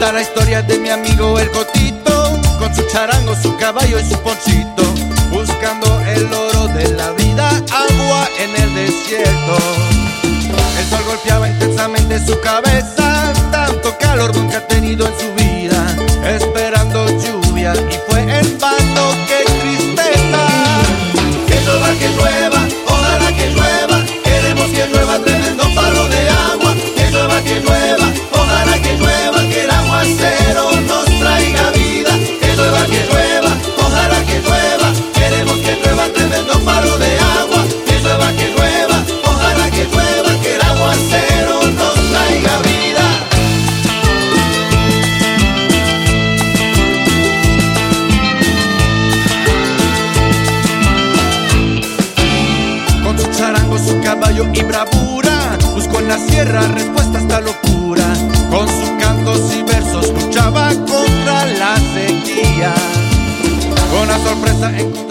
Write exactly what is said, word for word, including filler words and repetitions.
Cuenta la historia de mi amigo el Cotito, con su charango, su caballo y su poncito, buscando el oro de la vida, agua en el desierto. El sol golpeaba intensamente su cabeza, tanto calor nunca ha tenido en su vida, esperando lluvia y fue en vano, qué tristeza. Que llueva, que llueva, ojalá que llueva, queremos que llueva tremendo palo de agua. Que llueva, que llueva, ojalá que llueva, que el aguacero nos traiga vida. Que llueva, que llueva, ojalá que llueva, queremos que llueva tremendo palo de agua. Que llueva, que llueva, ojalá que llueva, que el aguacero nos traiga vida. Con su charango, su caballo y bravura, buscó en la sierra respuesta a esta locura. Con sus cantos y versos luchaba contra la sequía. Con la sorpresa encontró